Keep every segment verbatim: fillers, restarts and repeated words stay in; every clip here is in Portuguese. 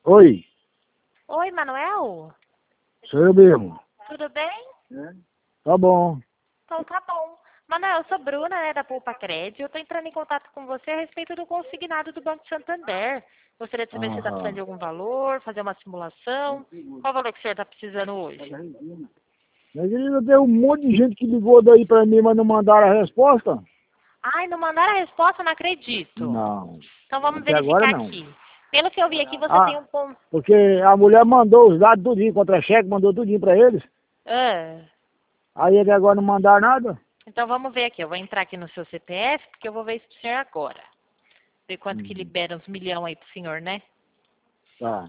Oi, Oi, Manuel? sou eu mesmo. Tudo bem? Tá bom. Então tá bom. Manuel, eu sou Bruna, né, da Poupa Crédito. Eu tô entrando em contato com você a respeito do consignado do Banco Santander. Gostaria de saber se você está precisando de Aham. algum valor, fazer uma simulação. Qual valor que o senhor está precisando hoje? Mas ainda tem um monte de gente que ligou daí pra mim, mas não mandaram a resposta? Ai, não mandaram a resposta? Não acredito. Não. Então vamos Até agora verificar não. aqui. Pelo que eu vi aqui, você tem Ah, um ponto... porque a mulher mandou os dados tudinho, contra-cheque, mandou tudinho pra eles. Ah, Aí até agora não mandaram nada? então vamos ver aqui. Eu vou entrar aqui no seu C P F, porque eu vou ver isso pro senhor agora. Ver quanto que Hum, libera uns milhão aí pro senhor, né? tá.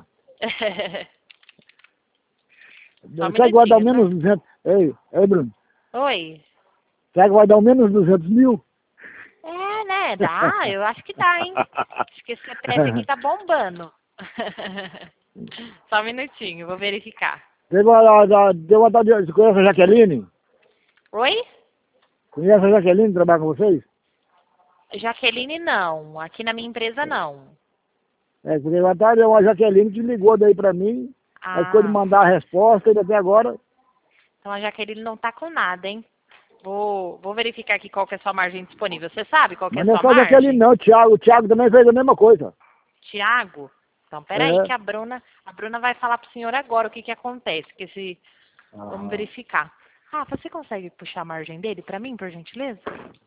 Só um Será que vai dar minutinho, tá? menos duzentos? Ei, ei, Bruno. Oi. Será que vai dar menos duzentos mil? É, né? Dá, eu acho que dá, hein? Acho que esse C P F aqui tá bombando. Só um minutinho, vou verificar. Deu uma, deu uma, você conhece a Jaqueline? Oi? Conhece a Jaqueline que trabalha com vocês? Jaqueline, não. Aqui na minha empresa, não. É, porque à tarde é uma Jaqueline que ligou daí pra mim, aí ficou de Ah, mandar a resposta e até agora. então a Jaqueline não tá com nada, hein? Vou, vou verificar aqui qual que é a sua margem disponível. Você sabe qual que é Mas a não é sua só a Jaqueline margem? não, o Thiago, o Thiago também fez a mesma coisa. Tiago? Então, peraí, É. que a Bruna, a Bruna vai falar pro senhor agora o que que acontece. Que se, vamos Ah, verificar. Ah, você consegue puxar a margem dele pra mim, por gentileza?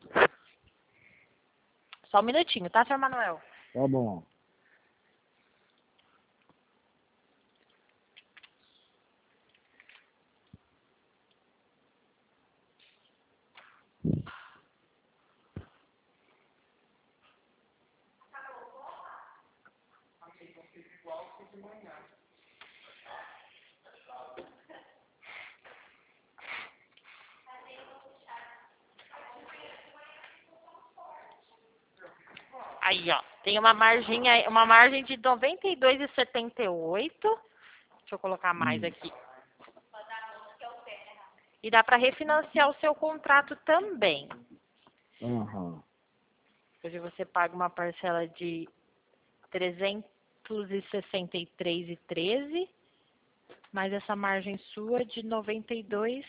Só um minutinho, tá, senhor Manuel? tá bom. Aí, ó, tem uma margem, aí- uma margem de noventa e dois vírgula setenta e oito. Deixa eu colocar mais Hum. aqui. E dá para refinanciar o seu contrato também. Aham. Hoje você paga uma parcela de trezentos e sessenta e três reais e treze centavos, mais essa margem sua de noventa e dois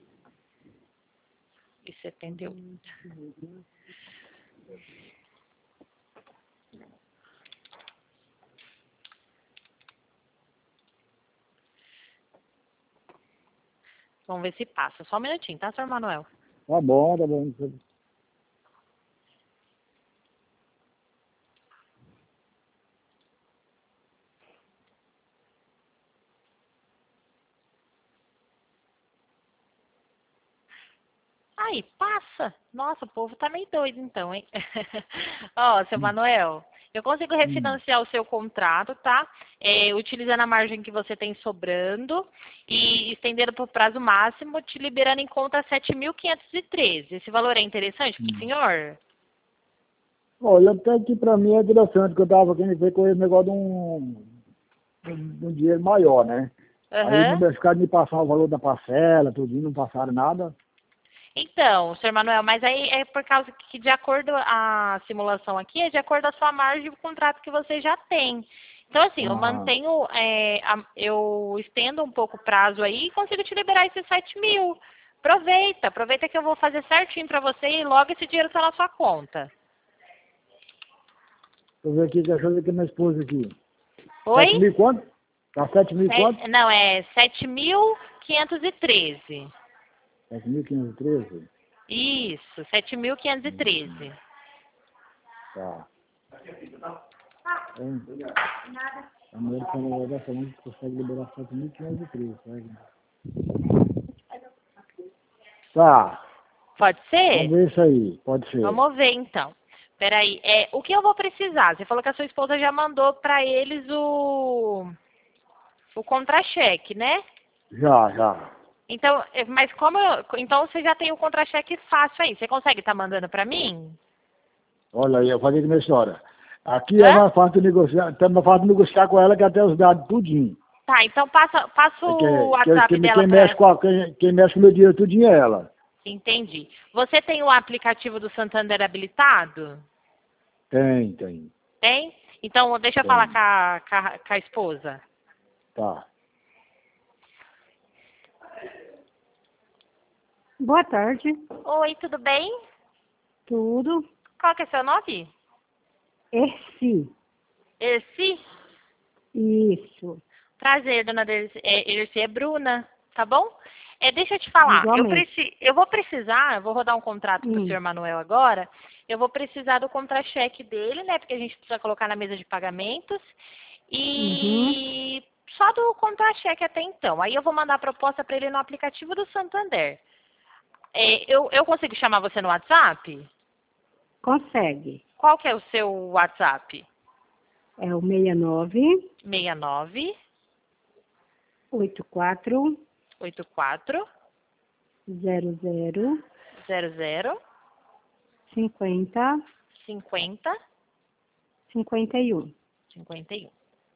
e setenta e oito. Vamos ver se passa. Só um minutinho, tá, senhor Manuel? Tá bom, tá bom. Aí, passa. Nossa, o povo tá meio doido então, hein? Ó, seu Hum. Manuel, eu consigo Hum. refinanciar o seu contrato, tá? É, utilizando a margem que você tem sobrando e estendendo por prazo máximo, te liberando em conta sete mil quinhentos e treze. Esse valor é interessante para o Hum. senhor? Olha, até que pra mim é interessante, que eu tava querendo ver com esse negócio de um, de um dinheiro maior, né? Aí Aham. não ficaram de me passar o valor da parcela, tudinho, não passaram nada. Então, senhor Manuel, mas aí é por causa que, de acordo a simulação aqui, é de acordo à sua margem do contrato que você já tem. Então, assim, eu Aham. mantenho, é, a- eu estendo um pouco o prazo aí e consigo te liberar esses sete mil. Aproveita, aproveita que eu vou fazer certinho para você e logo esse dinheiro está na sua conta. Deixa eu ver aqui, deixa eu ver aqui minha esposa aqui. Sete Oi? mil quanto? Tá sete mil quanto? Se- não, é sete mil quinhentos e treze. Sete mil quinhentos e treze? Isso, sete mil quinhentos e Hum, hum, treze. tá. É, a mulher falou dessa mãe que consegue liberar sete mil quinhentos e treze, tá? Tá, Pode vamos ser? ver isso aí, pode ser. Vamos ver então. Peraí, é, o que eu vou precisar? Você falou que a sua esposa já mandou para eles o, o contra-cheque, né? Já, já. Então, é, mas como eu, então você já tem o contra-cheque fácil aí. Você consegue estar mandando para mim? Olha aí, eu falei que minha história. Aqui é Hã? mais fácil de negociar, é mais fácil de negociar com ela que até os dados tudinho. Tá, então passa, passa É o que, que, WhatsApp que, dela quem, mexe para... com a, quem, quem mexe com o meu dinheiro tudinho é ela. Entendi. Você tem o aplicativo do Santander habilitado? Tem, tem. Tem? Então, deixa eu Tem. falar com a, com a, com a esposa. Tá. Boa tarde. Oi, tudo bem? Tudo? Qual que é seu nome? Erci. Erci? Isso. Prazer, dona Dercy. É, Erci é Bruna, tá bom? É, deixa eu te falar, eu, Igualmente. preci, eu vou precisar, eu vou rodar um contrato para o Hum. senhor Manuel agora, eu vou precisar do contra-cheque dele, né, porque a gente precisa colocar na mesa de pagamentos, e só do contra-cheque até então. Aí eu vou mandar a proposta para ele no aplicativo do Santander. É, eu, eu consigo chamar você no WhatsApp? Consegue. Qual que é o seu WhatsApp? É o seis nove seis nove oito quatro oito quatro zero zero zero zero cinquenta cinquenta cinquenta e um. cinquenta e um.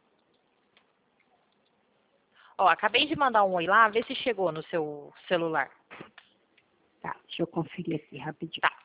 Ó, acabei de mandar um oi lá, vê se chegou no seu celular. Tá, deixa eu conferir aqui rapidinho. Tá.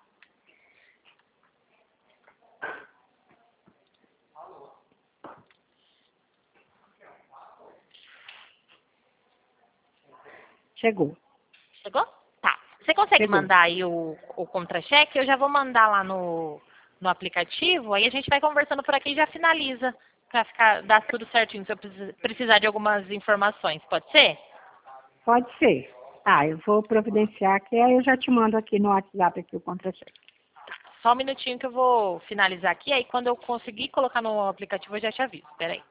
Chegou. Chegou? Tá. Você consegue Chegou. mandar aí o, o contra-cheque? Eu já vou mandar lá no, no aplicativo, aí a gente vai conversando por aqui e já finaliza, pra ficar, dar tudo certinho, se eu precis- precisar de algumas informações. Pode ser? Pode ser. Tá, eu vou providenciar que aí eu já te mando aqui no WhatsApp aqui o contra-cheque. Só um minutinho que eu vou finalizar aqui, aí quando eu conseguir colocar no aplicativo eu já te aviso. Espera aí.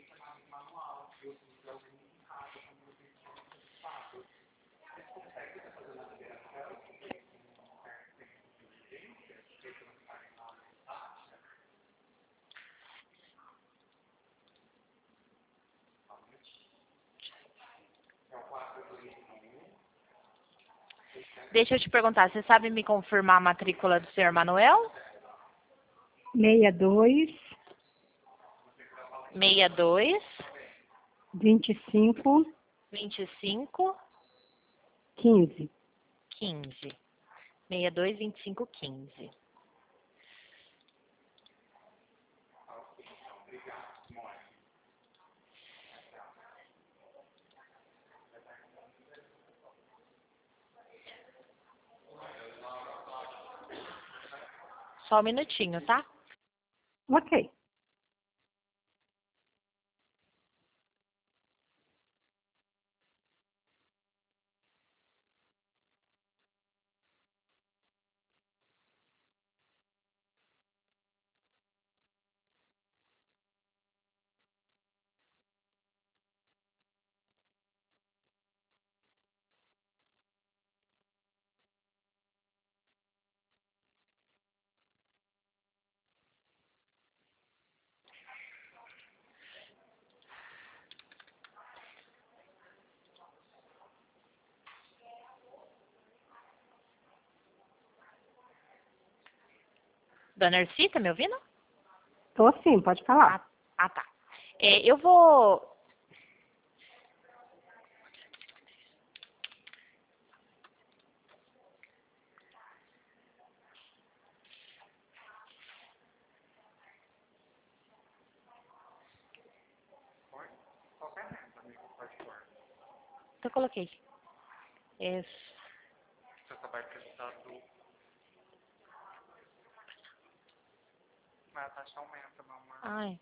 Deixa eu te perguntar, você sabe me confirmar a matrícula do senhor Manuel? seis dois seis dois vinte e cinco vinte e cinco quinze. quinze. seis dois vinte e cinco quinze. Só um minutinho, tá? Ok. Dona Erci, tá me ouvindo? Tô sim, pode falar. Ah, ah tá. É, eu vou... Eu coloquei. Isso. Você só vai precisar do... Mas a taxa aumenta, mamãe. Ai.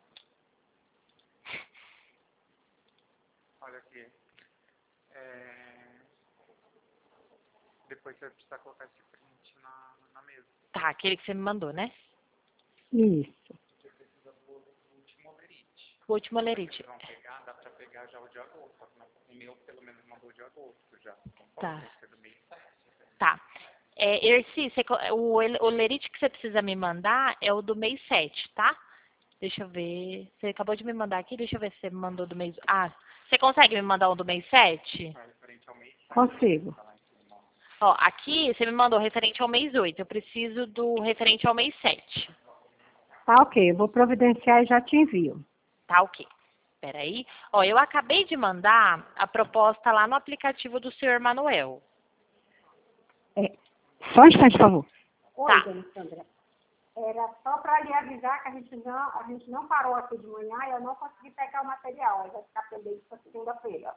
Olha aqui. É... Depois você vai precisar colocar esse print na, na mesa. Tá, aquele que você me mandou, né? Isso. Você precisa do último lerite. O último lerite. Vocês vão pegar, dá pra pegar já o de agosto. Só que não- o meu, pelo menos, mandou o de agosto já. Então Tá. pode ser do mês sete. Tá. É, Erci, você co- o, el- o lerite que você precisa me mandar é o do mês sete, tá? Deixa eu ver. Você acabou de me mandar aqui, deixa eu ver se você me mandou do mês... Ah, você consegue me mandar o do mês sete? É referente ao mês sete. Consigo. Tá lá em cima, ó. Ó, aqui você me mandou referente ao mês oito. Eu preciso do referente ao mês sete. Tá ok, eu vou providenciar e já te envio. Tá ok. Espera aí. Ó, eu acabei de mandar a proposta lá no aplicativo do senhor Manuel. É. Só um instante, por favor. Tá. Oi, dona Sandra. Era só para lhe avisar que a gente, não, a gente não parou aqui de manhã e eu não consegui pegar o material. Aí vai ficar pendente para segunda-feira.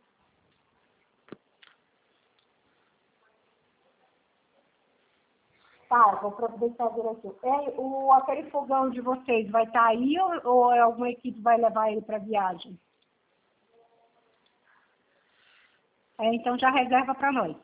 Tá, eu vou providenciar direitinho. Ei, o, aquele fogão de vocês vai estar aí ou, ou alguma equipe vai levar ele para viagem? É, então já reserva para nós.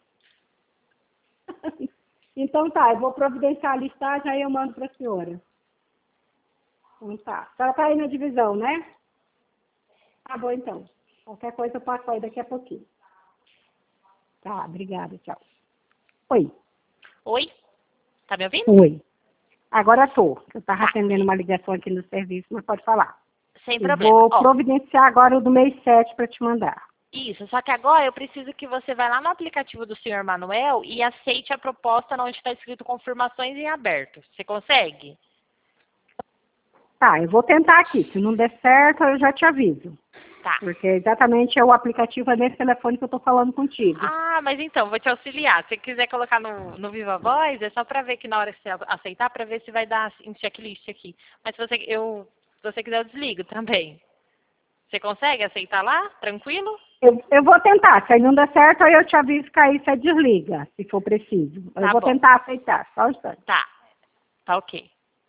Então tá, eu vou providenciar a listagem, aí eu mando para a senhora. Então tá. A senhora está aí na divisão, né? Tá bom então. Qualquer coisa eu passo aí daqui a pouquinho. Tá, obrigada, tchau. Oi. Oi? Tá me ouvindo? Oi. Agora tô. Eu estava atendendo uma ligação aqui no serviço, mas pode falar. Sem Eu problema. vou Ó, providenciar agora o do mês sete para te mandar. isso, só que agora eu preciso que você vá lá no aplicativo do senhor Manuel e aceite a proposta onde está escrito confirmações em aberto. Você consegue? Tá, eu vou tentar aqui. Se não der certo, eu já te aviso. Tá. Porque exatamente é o aplicativo é nesse telefone que eu tô falando contigo. Ah, mas então, vou te auxiliar. Se você quiser colocar no, no Viva Voz, é só para ver que na hora que você aceitar, para ver se vai dar em checklist aqui. Mas se você, eu, se você quiser, eu desligo também. Você consegue aceitar lá? Tranquilo? Eu, eu vou tentar. Se aí não der certo, aí eu te aviso que aí você desliga, se for preciso. Eu Tá vou bom. tentar aceitar, só um instante. Tá. Tá ok.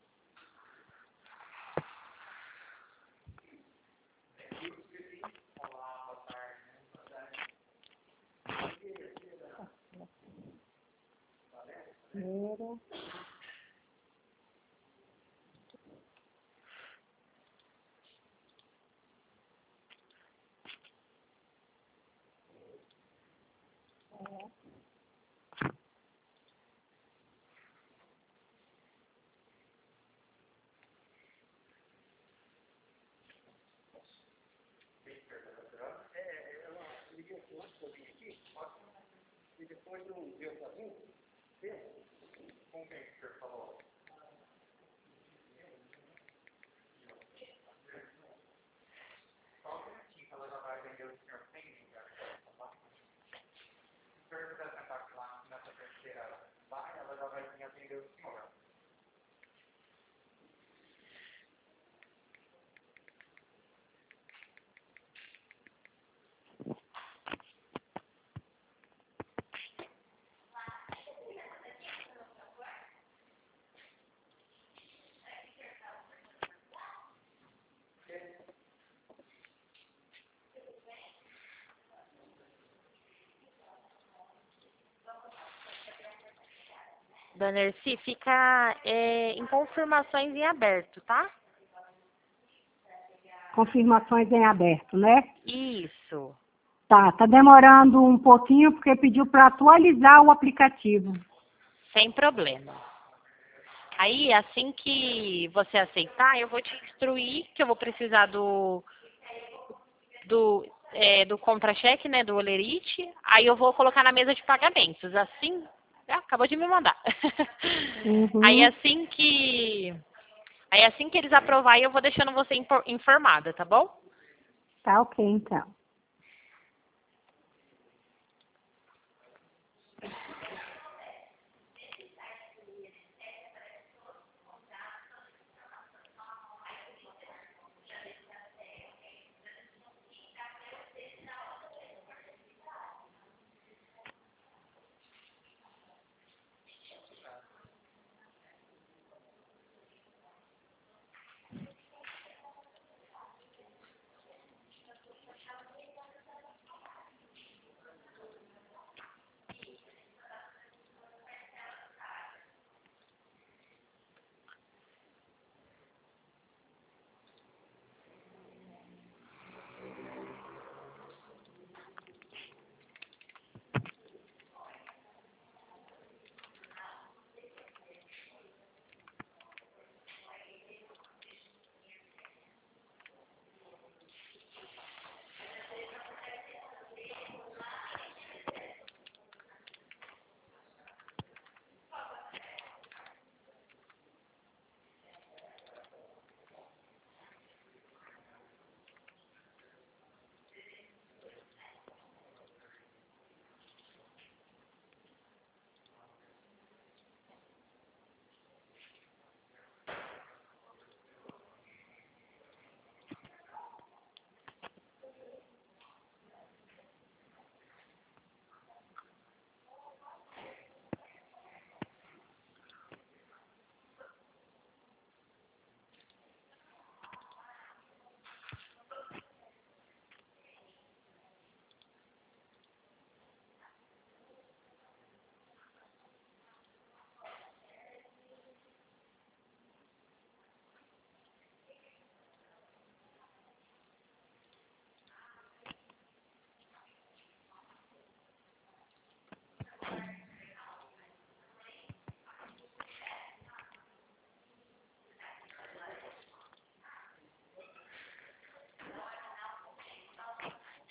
Primeiro. Com quem que o senhor falou? Só um minutinho que ela já vai vender o senhor sem ligar. Se o senhor quiser sentar aqui lá nessa terceira vaga, ela já vai vir atender o senhor. Dona Erci, fica é, em confirmações em aberto, tá? Confirmações em aberto, né? Isso. Tá, tá demorando um pouquinho porque pediu para atualizar o aplicativo. Sem problema. Aí, assim que você aceitar, eu vou te instruir que eu vou precisar do do, é, do contra-cheque, né, do Olerite. Aí eu vou colocar na mesa de pagamentos. Assim, ah, acabou de me mandar. Uhum. Aí assim que aí assim que eles aprovarem, eu vou deixando você informada, tá bom? Tá ok, então.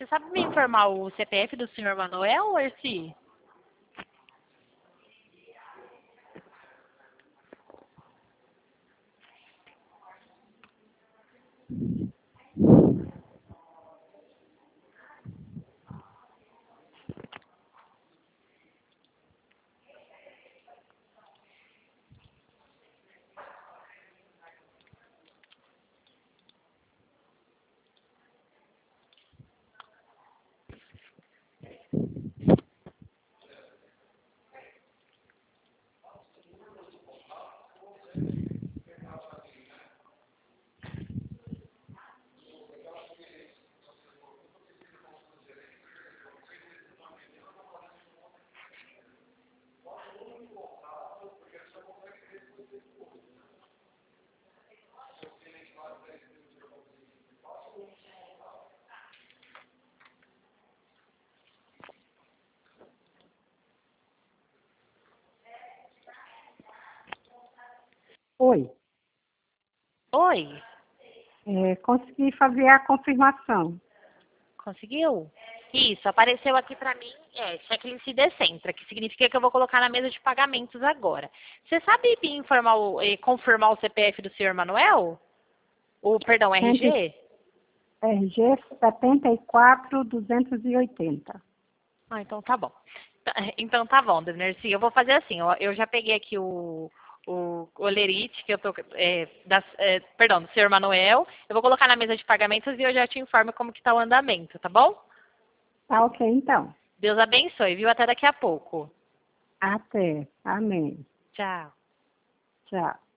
Você sabe me informar o C P F do senhor Manuel, Erci? Oi. Oi, É, consegui fazer a confirmação. conseguiu? Isso, apareceu aqui pra mim, é, checklist Decentra, que significa que eu vou colocar na mesa de pagamentos agora. Você sabe me informar o, eh, confirmar o C P F do senhor Manuel? O, perdão, R G? R G setenta e quatro duzentos e oitenta. Ah, então tá bom. Tá- Então tá bom, dona Erci. Eu vou fazer assim, ó, eu já peguei aqui o, o olerite que eu tô, é, das, é, perdão, do senhor Manuel. Eu vou colocar na mesa de pagamentos e eu já te informo como que tá o andamento, tá bom? Tá ok, então. Deus abençoe, viu? Até daqui a pouco. Até. Amém. Tchau. Tchau.